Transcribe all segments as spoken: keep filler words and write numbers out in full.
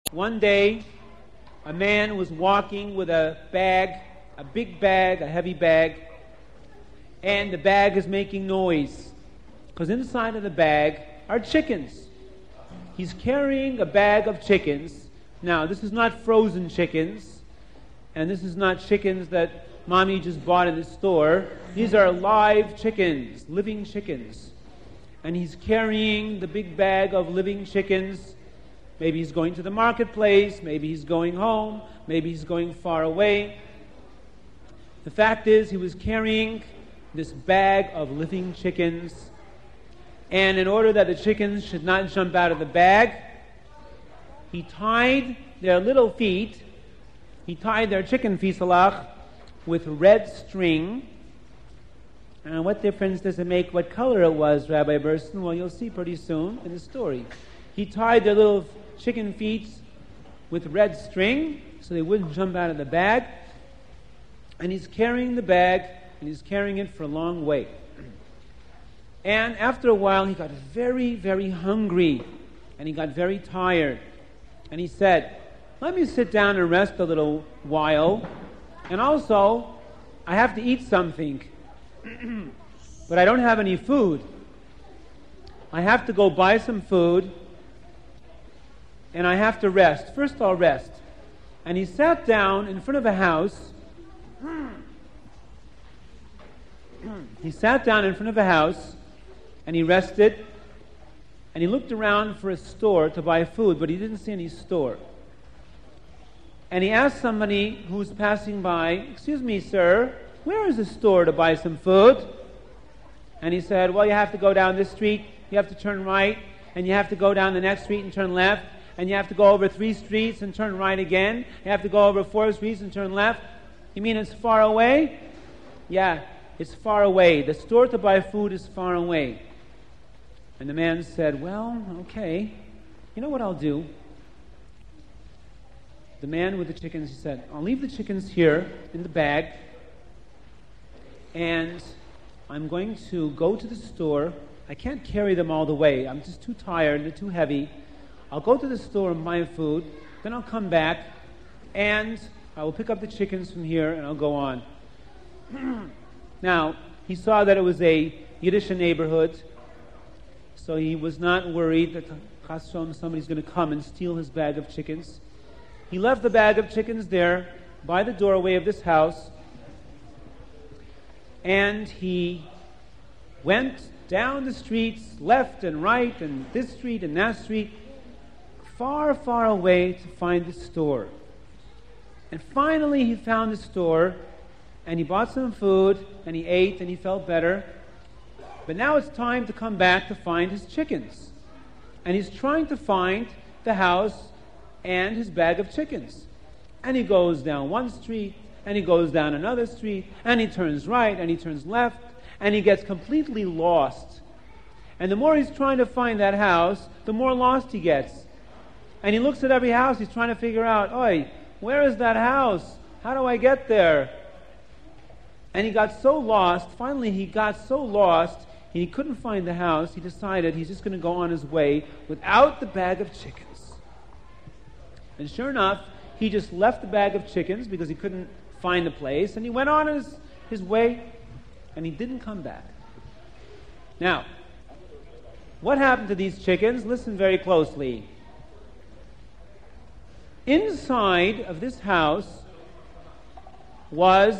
One day, a man was walking with a bag, a big bag, a heavy bag, and the bag is making noise because inside of the bag are chickens. He's carrying a bag of chickens. Now, this is not frozen chickens, and this is not chickens that Mommy just bought in the store. These are live chickens, living chickens. And he's carrying the big bag of living chickens. Maybe he's going to the marketplace, maybe he's going home, maybe he's going far away. The fact is, he was carrying this bag of living chickens, and in order that the chickens should not jump out of the bag, he tied their little feet, he tied their chicken feet, salach, with red string. And what difference does it make what color it was, Rabbi Burston? Well, you'll see pretty soon in the story. He tied their little chicken feet with red string so they wouldn't jump out of the bag. And he's carrying the bag, and he's carrying it for a long way. And after a while, he got very, very hungry, and he got very tired. And he said, let me sit down and rest a little while, and also, I have to eat something, but I don't have any food. I have to go buy some food, and I have to rest. First I'll rest. And he sat down in front of a house. He sat down in front of a house, and he rested, and he looked around for a store to buy food, but he didn't see any store. And he asked somebody who was passing by, excuse me, sir, where is a store to buy some food? And he said, well, you have to go down this street, you have to turn right, and you have to go down the next street and turn left, and you have to go over three streets and turn right again. You have to go over four streets and turn left. You mean it's far away? Yeah, it's far away. The store to buy food is far away. And the man said, well, okay, you know what I'll do? The man with the chickens, he said, I'll leave the chickens here in the bag, and I'm going to go to the store. I can't carry them all the way. I'm just too tired. They're too heavy. I'll go to the store and buy food. Then I'll come back, and I will pick up the chickens from here, and I'll go on. Now, he saw that it was a Yiddish neighborhood, so he was not worried that chas v'shalom somebody's going to come and steal his bag of chickens. He left the bag of chickens there by the doorway of this house, and he went down the streets, left and right, and this street and that street, far, far away to find the store. And finally he found the store, and he bought some food, and he ate, and he felt better. But now it's time to come back to find his chickens. And he's trying to find the house and his bag of chickens. And he goes down one street, and he goes down another street, and he turns right, and he turns left, and he gets completely lost. And the more he's trying to find that house, the more lost he gets. And he looks at every house, he's trying to figure out, oi, where is that house? How do I get there? And he got so lost, finally he got so lost, he couldn't find the house, he decided he's just going to go on his way without the bag of chickens. And sure enough, he just left the bag of chickens because he couldn't find the place, and he went on his, his way, and he didn't come back. Now, what happened to these chickens? Listen very closely. Inside of this house was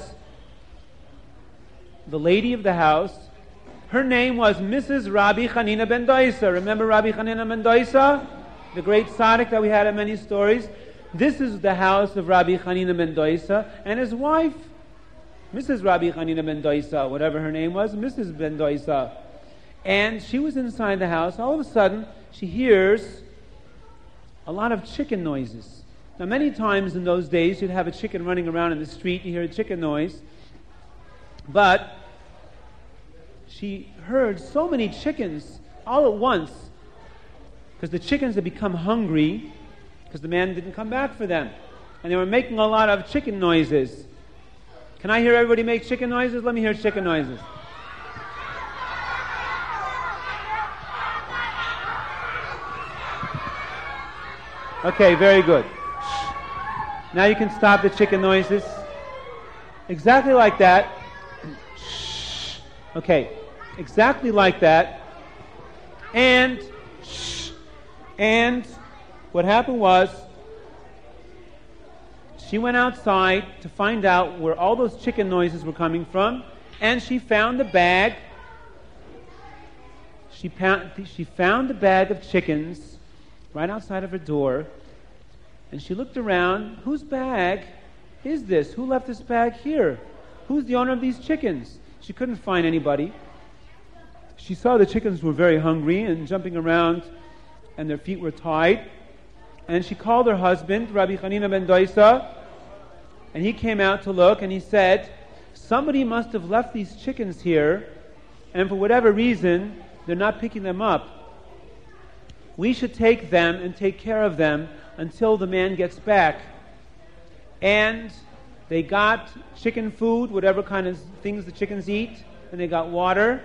the lady of the house. Her name was Missus Rabbi Chanina ben Doisa. Remember Rabbi Chanina ben Doisa? The great tzaddik that we had in many stories. This is the house of Rabbi Chanina ben Doisa and his wife, Missus Rabbi Chanina ben Doisa, whatever her name was, Missus ben Doisa. And she was inside the house. All of a sudden, she hears a lot of chicken noises. Now, many times in those days, you'd have a chicken running around in the street, you hear a chicken noise. But she heard so many chickens all at once, because the chickens had become hungry, because the man didn't come back for them. And they were making a lot of chicken noises. Can I hear everybody make chicken noises? Let me hear chicken noises. Okay, very good. Now you can stop the chicken noises. Exactly like that. Okay, exactly like that. And, and what happened was, she went outside to find out where all those chicken noises were coming from, and she found the bag. She found, she found the bag of chickens right outside of her door, and she looked around. Whose bag is this? Who left this bag here? Who's the owner of these chickens? She couldn't find anybody. She saw the chickens were very hungry and jumping around, and their feet were tied. And she called her husband, Rabbi Hanina ben Doisa, and he came out to look, and he said, somebody must have left these chickens here, and for whatever reason, they're not picking them up. We should take them and take care of them until the man gets back. And they got chicken food, whatever kind of things the chickens eat, and they got water.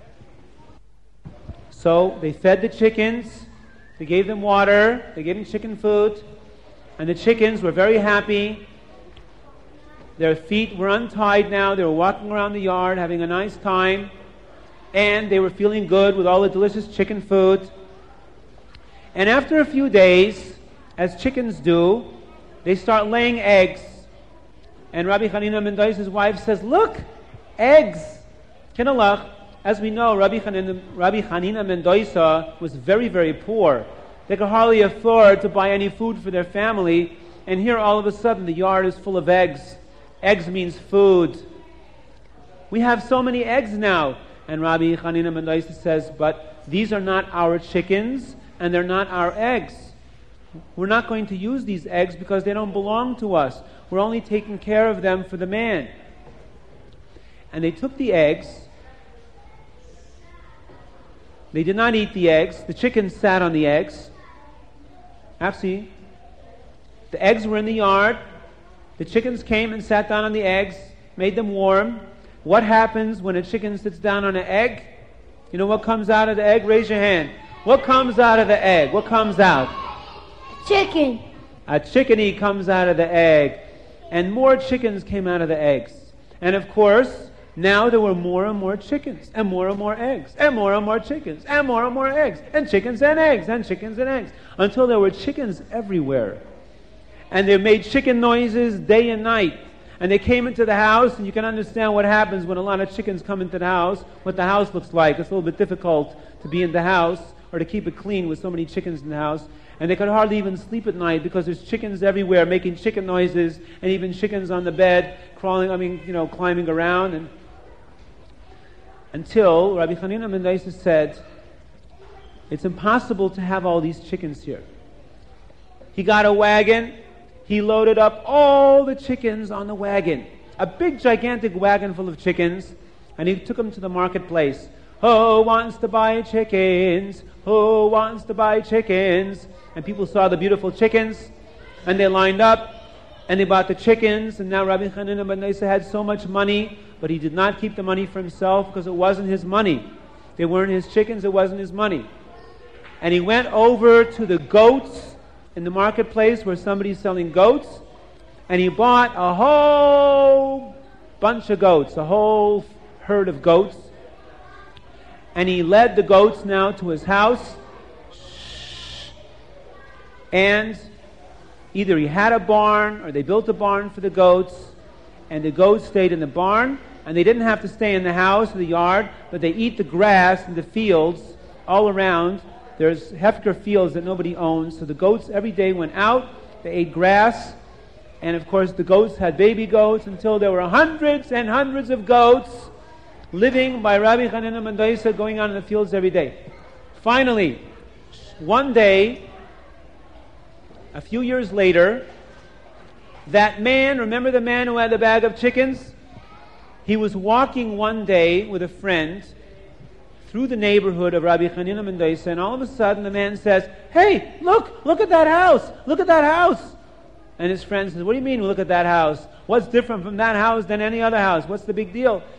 So they fed the chickens, they gave them water, they gave them chicken food, and the chickens were very happy. Their feet were untied now, they were walking around the yard having a nice time, and they were feeling good with all the delicious chicken food. And after a few days, as chickens do, they start laying eggs. And Rabbi Hanina ben Doisa's wife says, look, eggs. Kinalach, as we know, Rabbi Hanina, Rabbi Hanina ben Doisa was very, very poor. They could hardly afford to buy any food for their family. And here all of a sudden the yard is full of eggs. Eggs means food. We have so many eggs now. And Rabbi Hanina ben Doisa says, but these are not our chickens and they're not our eggs. We're not going to use these eggs because they don't belong to us. We're only taking care of them for the man. And they took the eggs. They did not eat the eggs. The chickens sat on the eggs. Actually, the eggs were in the yard. The chickens came and sat down on the eggs, made them warm. What happens when a chicken sits down on an egg? You know what comes out of the egg? Raise your hand. What comes out of the egg? What comes out? Chicken. A chickeny comes out of the egg. And more chickens came out of the eggs. And of course, now there were more and more chickens, and more and more eggs, and more and more chickens, and more and more eggs, and chickens and eggs, and chickens and eggs, until there were chickens everywhere. And they made chicken noises day and night. And they came into the house, and you can understand what happens when a lot of chickens come into the house, what the house looks like. It's a little bit difficult to be in the house or to keep it clean with so many chickens in the house. And they could hardly even sleep at night because there's chickens everywhere making chicken noises, and even chickens on the bed crawling, I mean, you know, climbing around. And until Rabbi Hanina ben Doisa said, it's impossible to have all these chickens here. He got a wagon. He loaded up all the chickens on the wagon, a big gigantic wagon full of chickens, and he took them to the marketplace. Who wants to buy chickens? Who wants to buy chickens? And people saw the beautiful chickens, and they lined up, and they bought the chickens, and now Rabbi Hanina ben Doisa had so much money, but he did not keep the money for himself because it wasn't his money. They weren't his chickens, it wasn't his money. And he went over to the goats in the marketplace where somebody's selling goats, and he bought a whole bunch of goats, a whole herd of goats, and he led the goats now to his house, and either he had a barn or they built a barn for the goats, and the goats stayed in the barn, and they didn't have to stay in the house or the yard, but they eat the grass in the fields all around. There's Hefker fields that nobody owns, so the goats every day went out, they ate grass, and of course the goats had baby goats until there were hundreds and hundreds of goats living by Rabbi Hanina ben Doisa, going on in the fields every day. Finally, one day, a few years later, that man, remember the man who had the bag of chickens? He was walking one day with a friend through the neighborhood of Rabbi Hanina ben Doisa, and all of a sudden the man says, hey, look, look at that house, look at that house. And his friend says, what do you mean, look at that house? What's different from that house than any other house? What's the big deal?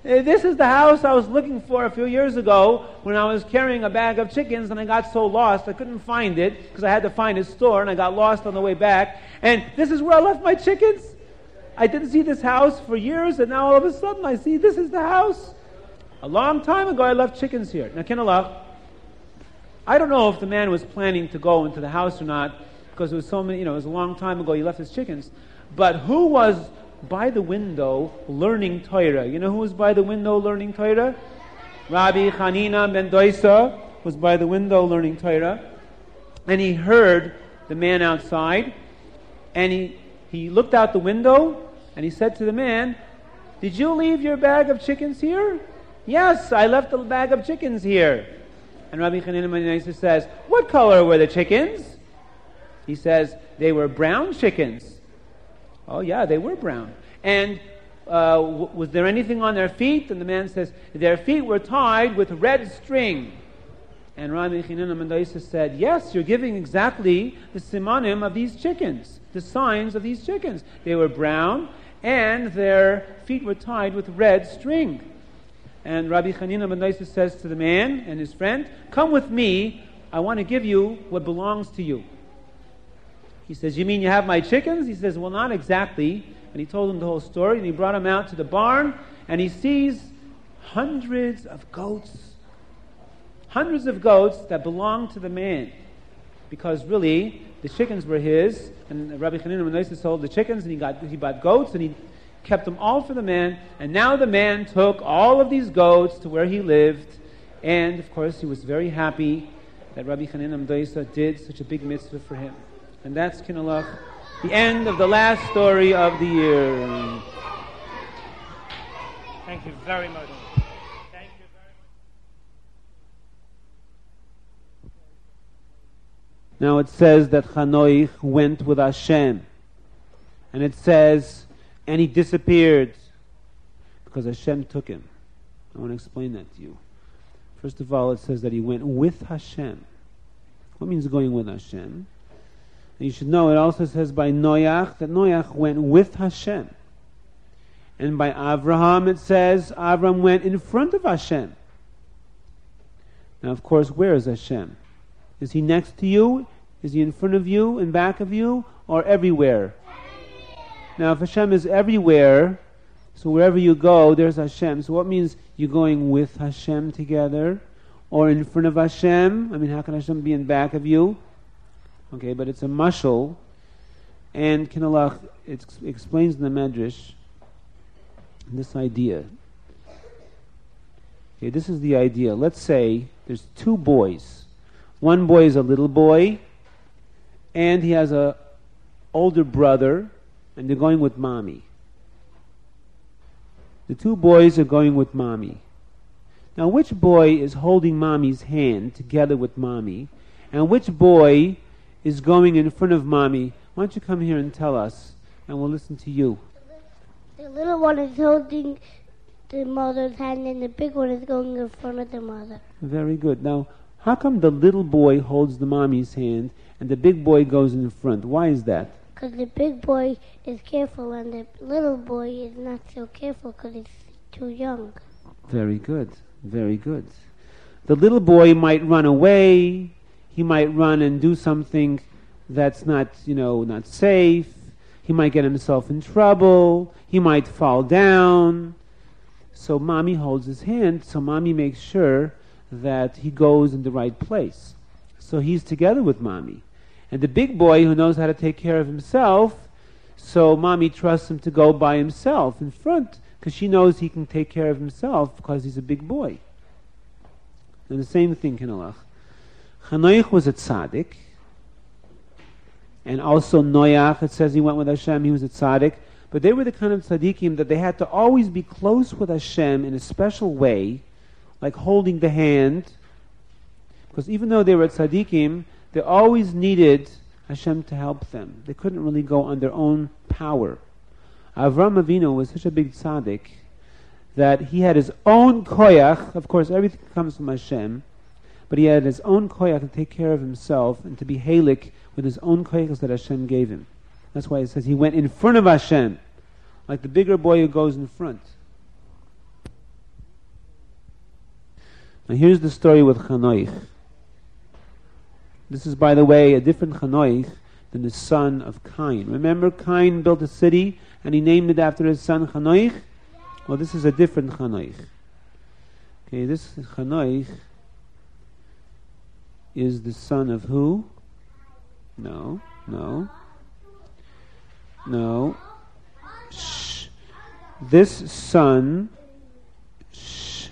Uh, This is the house I was looking for a few years ago when I was carrying a bag of chickens and I got so lost I couldn't find it because I had to find a store and I got lost on the way back. And this is where I left my chickens. I didn't see this house for years and now all of a sudden I see this is the house. A long time ago I left chickens here. Now, Kinalach, I don't know if the man was planning to go into the house or not because it was so many, you know, it was a long time ago he left his chickens. But who was by the window learning Torah? You know who was by the window learning Torah? Rabbi Hanina ben Doisa was by the window learning Torah. And he heard the man outside. And he, he looked out the window and he said to the man, "Did you leave your bag of chickens here?" "Yes, I left the bag of chickens here." And Rabbi Hanina ben Doisa says, "What color were the chickens?" He says, "They were brown chickens." "Oh, yeah, they were brown. And uh, w- was there anything on their feet?" And the man says, "Their feet were tied with red string." And Rabbi Chanina ben Doisa said, "Yes, you're giving exactly the simanim of these chickens, the signs of these chickens. They were brown, and their feet were tied with red string." And Rabbi Chanina ben Doisa says to the man and his friend, "Come with me. I want to give you what belongs to you." He says, "You mean you have my chickens?" He says, "Well, not exactly." And he told him the whole story, and he brought him out to the barn, and he sees hundreds of goats. Hundreds of goats that belonged to the man. Because really, the chickens were his, and Rabbi Chanina ben Doisa sold the chickens, and he got he bought goats, and he kept them all for the man. And now the man took all of these goats to where he lived, and of course he was very happy that Rabbi Chanina ben Doisa did such a big mitzvah for him. And that's Kinalach, the end of the last story of the year. Thank you very much. Thank you very much. Now it says that Chanoich went with Hashem. And it says, and he disappeared because Hashem took him. I want to explain that to you. First of all, it says that he went with Hashem. What means going with Hashem? And you should know, it also says by Noach, that Noach went with Hashem. And by Avraham, it says, Avraham went in front of Hashem. Now, of course, where is Hashem? Is he next to you? Is he in front of you, in back of you, or everywhere? Now, if Hashem is everywhere, so wherever you go, there's Hashem. So what means you're going with Hashem together? Or in front of Hashem? I mean, how can Hashem be in back of you? Okay, but it's a mashal, and Kinalach it explains in the Medrash this idea. Okay, this is the idea. Let's say there's two boys. One boy is a little boy, and he has a older brother, and they're going with mommy. The two boys are going with mommy. Now, which boy is holding mommy's hand together with mommy, and which boy is going in front of mommy? Why don't you come here and tell us, and we'll listen to you. The little one is holding the mother's hand, and the big one is going in front of the mother. Very good. Now, how come the little boy holds the mommy's hand, and the big boy goes in front? Why is that? Because the big boy is careful, and the little boy is not so careful because he's too young. Very good. Very good. The little boy might run away. He might run and do something that's not, you know, not safe. He might get himself in trouble. He might fall down. So mommy holds his hand, so mommy makes sure that he goes in the right place. So he's together with mommy. And the big boy who knows how to take care of himself, so mommy trusts him to go by himself in front, because she knows he can take care of himself because he's a big boy. And the same thing, Kinalach. Chanoich was a tzaddik, and also Noach, it says he went with Hashem, he was a tzaddik, but they were the kind of tzaddikim that they had to always be close with Hashem in a special way, like holding the hand, because even though they were tzaddikim, they always needed Hashem to help them. They couldn't really go on their own power. Avram Avinu was such a big tzaddik that he had his own koyach. Of course, everything comes from Hashem, but he had his own koyach to take care of himself and to be halik with his own koyachs that Hashem gave him. That's why it says he went in front of Hashem, like the bigger boy who goes in front. Now here's the story with Chanoich. This is, by the way, a different Chanoich than the son of Cain. Remember, Cain built a city and he named it after his son Chanoich? Well, this is a different Chanoich. Okay, this Chanoich is the son of who? No, no, no. Shh. This son, shh.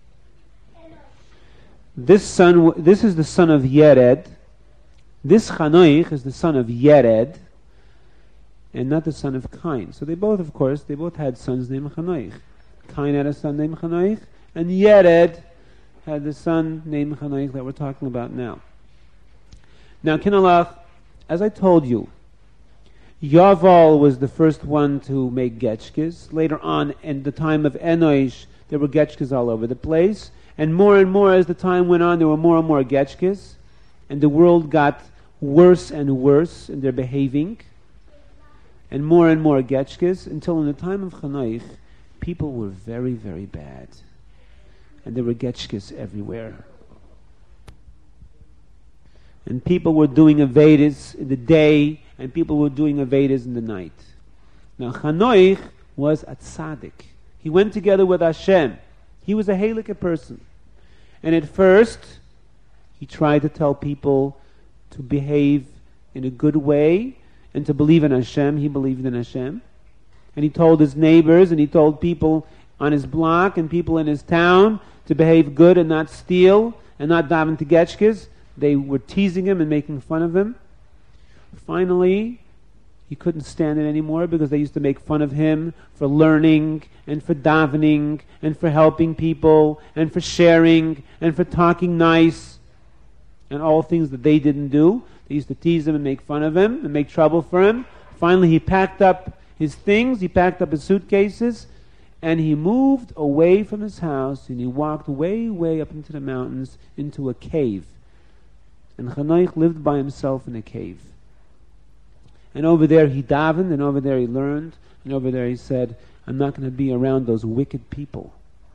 This son, this is the son of Yered. This Chanoich is the son of Yered, and not the son of Cain. So they both, of course, they both had sons named Chanoich. Cain had a son named Chanoich, and Yered had the son named Chanoich that we're talking about now. Now, Kinalach, as I told you, Yaval was the first one to make getchkes. Later on, in the time of Enosh, there were getchkes all over the place. And more and more, as the time went on, there were more and more getchkes. And the world got worse and worse in their behaving. And more and more getchkes, until in the time of Chanoich, people were very, very bad. And there were getchkes everywhere. And people were doing Avedas in the day, and people were doing Avedas in the night. Now, Chanoich was a tzaddik. He went together with Hashem. He was a halakha person. And at first, he tried to tell people to behave in a good way and to believe in Hashem. He believed in Hashem. And he told his neighbors and he told people on his block and people in his town to behave good and not steal and not daven to getchkes. They were teasing him and making fun of him. Finally, he couldn't stand it anymore because they used to make fun of him for learning and for davening and for helping people and for sharing and for talking nice and all things that they didn't do. They used to tease him and make fun of him and make trouble for him. Finally, he packed up his things, he packed up his suitcases, and he moved away from his house and he walked way, way up into the mountains into a cave. And Chanoich lived by himself in a cave. And over there he davened, and over there he learned, and over there he said, I'm not going to be around those wicked people.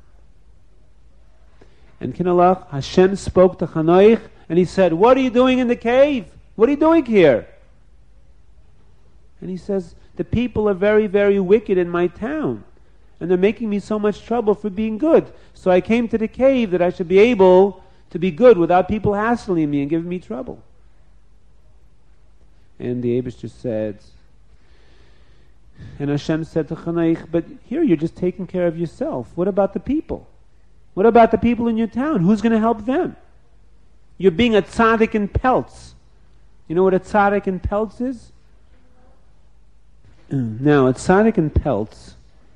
And Kinalach, Hashem spoke to Chanoich, and he said, what are you doing in the cave? What are you doing here? And he says, the people are very, very wicked in my town, and they're making me so much trouble for being good. So I came to the cave that I should be able to be good without people hassling me and giving me trouble. And the Eibishter said, and Hashem said to Chanoich, but here you're just taking care of yourself. What about the people? What about the people in your town? Who's going to help them? You're being a tzaddik in pelts. You know what a tzaddik in pelts is? Now, a tzaddik in pelts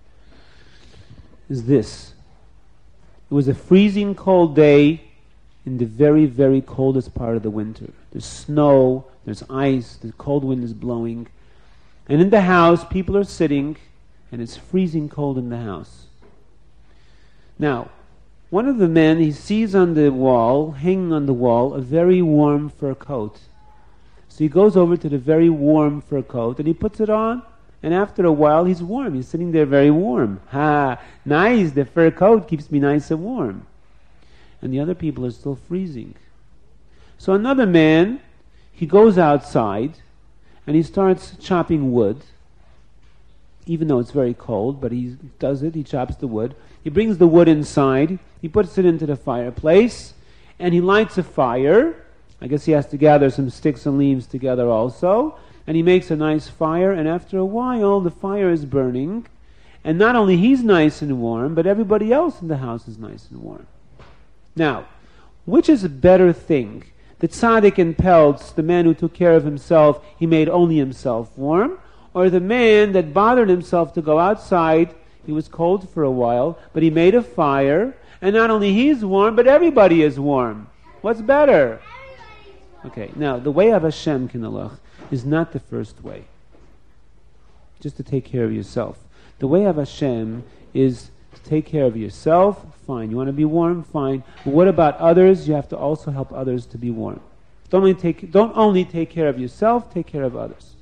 is this. It was a freezing cold day in the very, very coldest part of the winter. There's snow, there's ice, the cold wind is blowing. And in the house, people are sitting, and it's freezing cold in the house. Now, one of the men, he sees on the wall, hanging on the wall, a very warm fur coat. So he goes over to the very warm fur coat, and he puts it on, and after a while, he's warm. He's sitting there very warm. Ha, nice, the fur coat keeps me nice and warm. And the other people are still freezing. So another man, he goes outside and he starts chopping wood, even though it's very cold, but he does it, he chops the wood. He brings the wood inside, he puts it into the fireplace, and he lights a fire. I guess he has to gather some sticks and leaves together also, and he makes a nice fire, and after a while the fire is burning, and not only he's nice and warm, but everybody else in the house is nice and warm. Now, which is a better thing? The tzaddik in pelts, the man who took care of himself, he made only himself warm? Or the man that bothered himself to go outside, he was cold for a while, but he made a fire, and not only he's warm, but everybody is warm. What's better? Okay, now, the way of Hashem, Kinalach, is not the first way. Just to take care of yourself. The way of Hashem is to take care of yourself. Fine. You want to be warm? Fine. But what about others? You have to also help others to be warm. Don't only take, don't only take care of yourself, take care of others.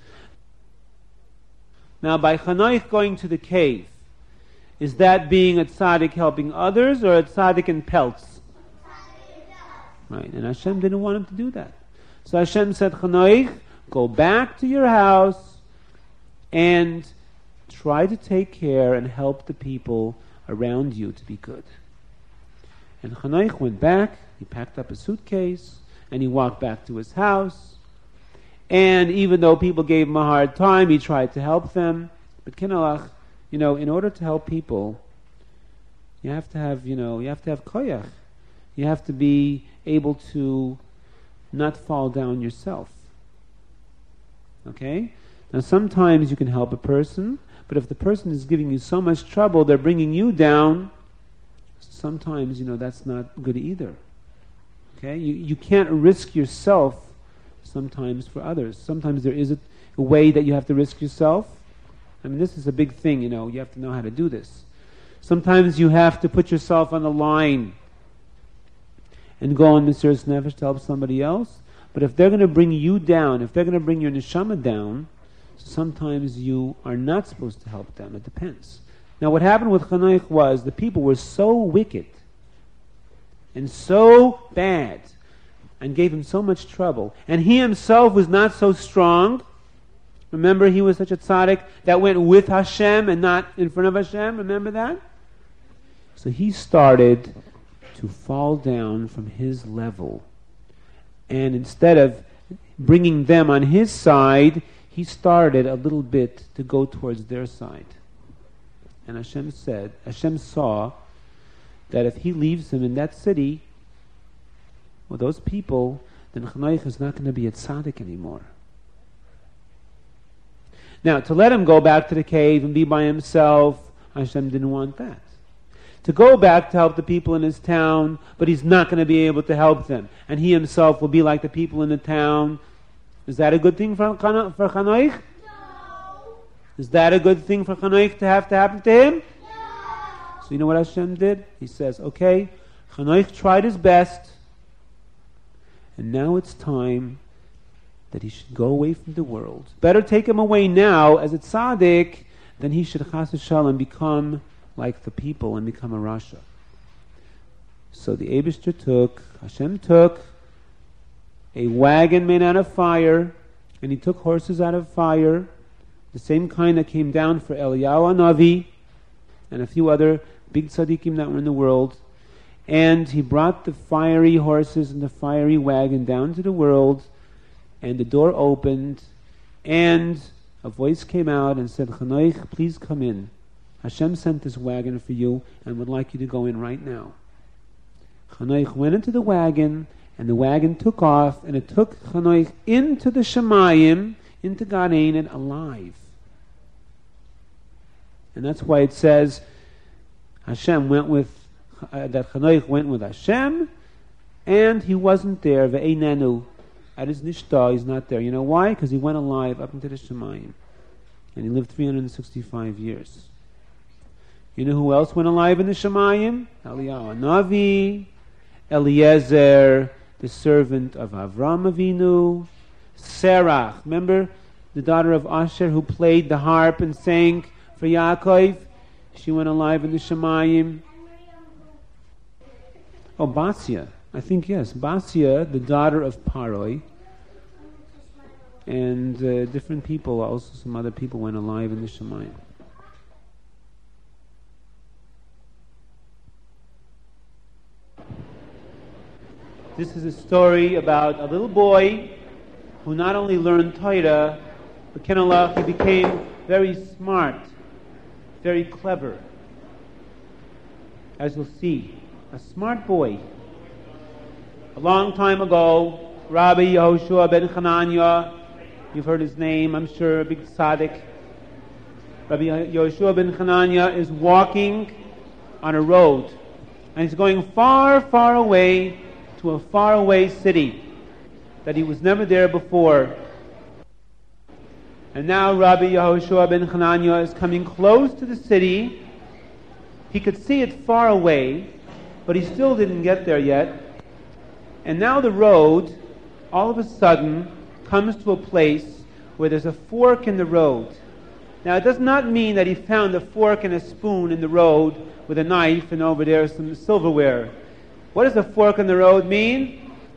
Now, by Chanoich going to the cave, is that being a tzaddik helping others or a tzaddik in pelts? Right? And Hashem didn't want him to do that. So Hashem said, Chanoich, go back to your house and try to take care and help the people around you to be good. And Chanoich went back, he packed up his suitcase, and he walked back to his house. And even though people gave him a hard time, he tried to help them. But Kinalach, you know, in order to help people, you have to have, you know, you have to have koyach. You have to be able to not fall down yourself. Okay? Now sometimes you can help a person, but if the person is giving you so much trouble, they're bringing you down, sometimes, you know, that's not good either. Okay? You, you can't risk yourself sometimes for others. Sometimes there is a, a way that you have to risk yourself. I mean, this is a big thing, you know. You have to know how to do this. Sometimes you have to put yourself on the line and go on Mesiras Nefesh to help somebody else. But if they're going to bring you down, if they're going to bring your neshama down, sometimes you are not supposed to help them. It depends. Now what happened with Chanoich was the people were so wicked and so bad and gave him so much trouble. And he himself was not so strong. Remember, he was such a tzaddik that went with Hashem and not in front of Hashem. Remember that? So he started to fall down from his level. And instead of bringing them on his side, he started a little bit to go towards their side. And Hashem said, Hashem saw that if he leaves him in that city, with those people, then Chanoich is not going to be a tzaddik anymore. Now, to let him go back to the cave and be by himself, Hashem didn't want that. To go back to help the people in his town, but he's not going to be able to help them. And he himself will be like the people in the town. Is that a good thing for, for Chanoich? No. Is that a good thing for Chanoich to have to happen to him? No. So you know what Hashem did? He says, okay, Chanoich tried his best, and now it's time that he should go away from the world. Better take him away now as a tzaddik than he should chas v'shalom become like the people and become a rasha. So the Eibishter took, Hashem took a wagon made out of fire, and he took horses out of fire, the same kind that came down for Eliyahu Hanavi and a few other big tzaddikim that were in the world. And he brought the fiery horses and the fiery wagon down to the world, and the door opened, and a voice came out and said, Chanoich, please come in. Hashem sent this wagon for you and would like you to go in right now. Chanoich went into the wagon, and the wagon took off, and it took Chanoich into the Shemayim, into Gan Eden, alive. And that's why it says Hashem went with, uh, that Chanoich went with Hashem, and he wasn't there, ve'einenu, at his nishta, he's not there. You know why? Because he went alive up into the Shemayim. And he lived three hundred sixty-five years. You know who else went alive in the Shemayim? Eliyahu Hanavi, Eliezer, the servant of Avram Avinu, Sarah, remember the daughter of Asher who played the harp and sang for Yaakov? She went alive in the Shemayim. Oh, Basia. I think, yes, Basia, the daughter of Paroi, and uh, different people, also some other people went alive in the Shemayim. This is a story about a little boy who not only learned Torah, but Kenalach, he became very smart, very clever. As you'll see, a smart boy. A long time ago, Rabbi Yehoshua ben Chananya, you've heard his name, I'm sure, a big tzaddik. Rabbi Yehoshua ben Chananya is walking on a road, and he's going far, far away to a faraway city that he was never there before. And now Rabbi Yehoshua ben Chananya is coming close to the city. He could see it far away, but he still didn't get there yet. And now the road, all of a sudden, comes to a place where there's a fork in the road. Now, it does not mean that he found a fork and a spoon in the road with a knife and over there some silverware. What does a fork in the road mean?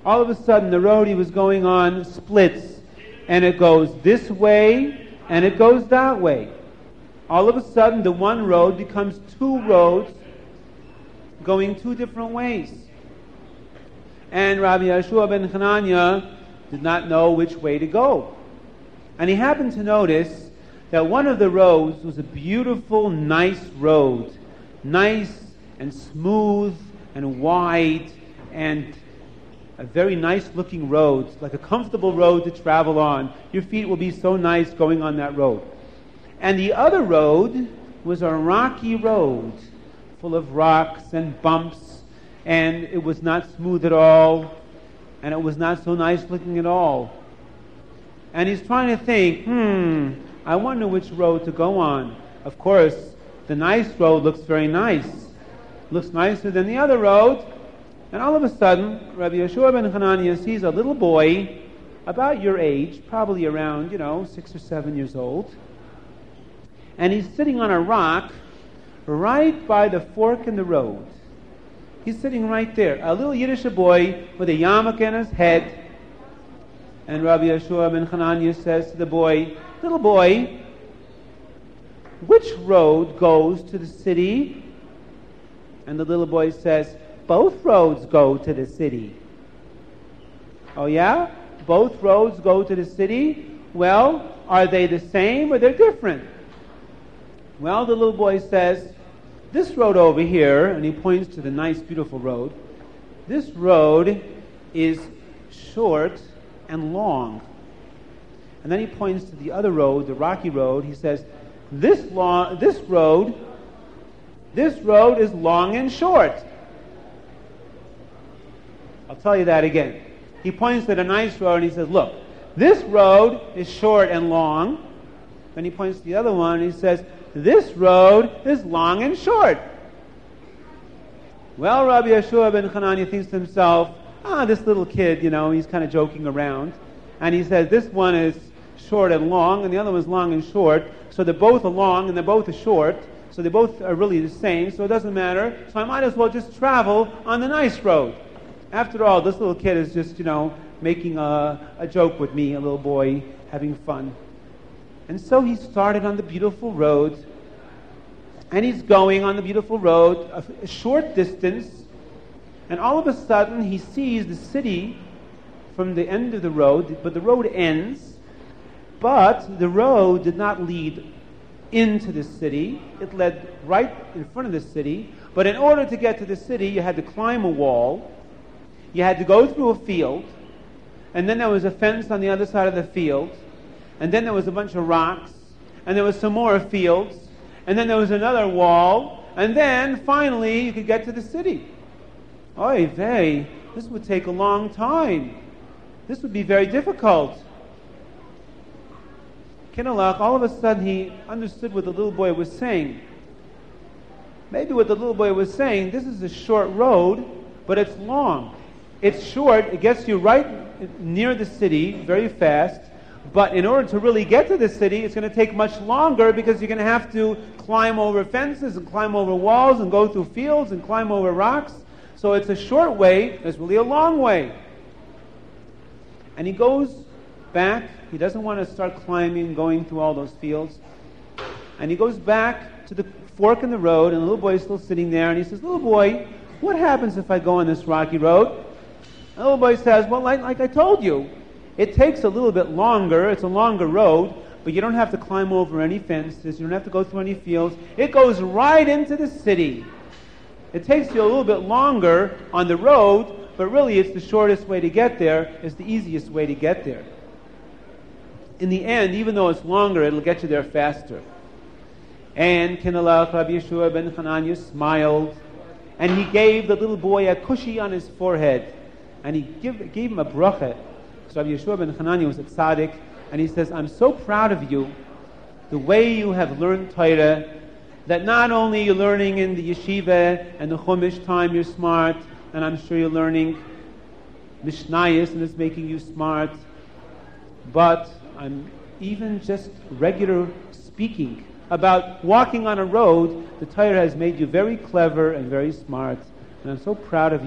all of a sudden the road he was going on splits, and it goes this way, and it goes that way. All of a sudden the one road becomes two roads going two different ways. And Rabbi Yeshua ben Hanania did not know which way to go. And he happened to notice that one of the roads was a beautiful, nice road. Nice and smooth and wide and a very nice looking road, like a comfortable road to travel on. Your feet will be so nice going on that road. And the other road was a rocky road full of rocks and bumps, and it was not smooth at all, and it was not so nice looking at all. And he's trying to think, hmm, I wonder which road to go on. Of course, the nice road looks very nice. Looks nicer than the other road. And all of a sudden, Rabbi Yeshua ben Hanania sees a little boy about your age, probably around, you know, six or seven years old. And he's sitting on a rock right by the fork in the road. He's sitting right there. A little Yiddish boy with a yarmulke on his head. And Rabbi Yeshua ben Hanania says to the boy, little boy, which road goes to the city? And the little boy says, both roads go to the city. Oh yeah? Both roads go to the city? Well, are they the same or they're different? Well, the little boy says, this road over here, and he points to the nice, beautiful road, this road is short and long. And then he points to the other road, the rocky road. He says, this long, this road, this road is long and short. I'll tell you that again. He points to the nice road and he says, look, this road is short and long. Then he points to the other one and he says, this road is long and short. Well, Rabbi Yeshua ben Hanania thinks to himself, ah, this little kid, you know, he's kind of joking around. And he says, this one is short and long, and the other one's long and short. So they're both are long and they're both are short. So they both are really the same, so it doesn't matter. So I might as well just travel on the nice road. After all, this little kid is just, you know, making a, a joke with me, a little boy, having fun. And so he started on the beautiful road, and he's going on the beautiful road a, a short distance, and all of a sudden he sees the city from the end of the road, but the road ends, but the road did not lead into the city. It led right in front of the city, but in order to get to the city, you had to climb a wall, you had to go through a field, and then there was a fence on the other side of the field, and then there was a bunch of rocks, and there was some more fields, and then there was another wall, and then finally you could get to the city. Oy vey, this would take a long time. This would be very difficult. Kinalach, all of a sudden he understood what the little boy was saying. Maybe what the little boy was saying, this is a short road, but it's long. It's short, it gets you right near the city very fast, but in order to really get to the city, it's going to take much longer because you're going to have to climb over fences and climb over walls and go through fields and climb over rocks. So it's a short way, it's really a long way. And he goes back. He doesn't want to start climbing, going through all those fields. And he goes back to the fork in the road, and the little boy is still sitting there, and he says, little boy, what happens if I go on this rocky road? And the little boy says, well, like, like I told you, it takes a little bit longer. It's a longer road, but you don't have to climb over any fences. You don't have to go through any fields. It goes right into the city. It takes you a little bit longer on the road, but really it's the shortest way to get there. It's the easiest way to get there. In the end, even though it's longer, it'll get you there faster. And Kinalach Rabbi Yeshua ben Hanania smiled, and he gave the little boy a cushy on his forehead, and he give, gave him a bracha. So Rabbi Yeshua ben Hanania was a tzaddik, and he says, I'm so proud of you, the way you have learned Torah, that not only you're learning in the yeshiva and the Chumash time, you're smart, and I'm sure you're learning Mishnayos, and it's making you smart, but I'm even just regular speaking about walking on a road, the Torah has made you very clever and very smart, and I'm so proud of you.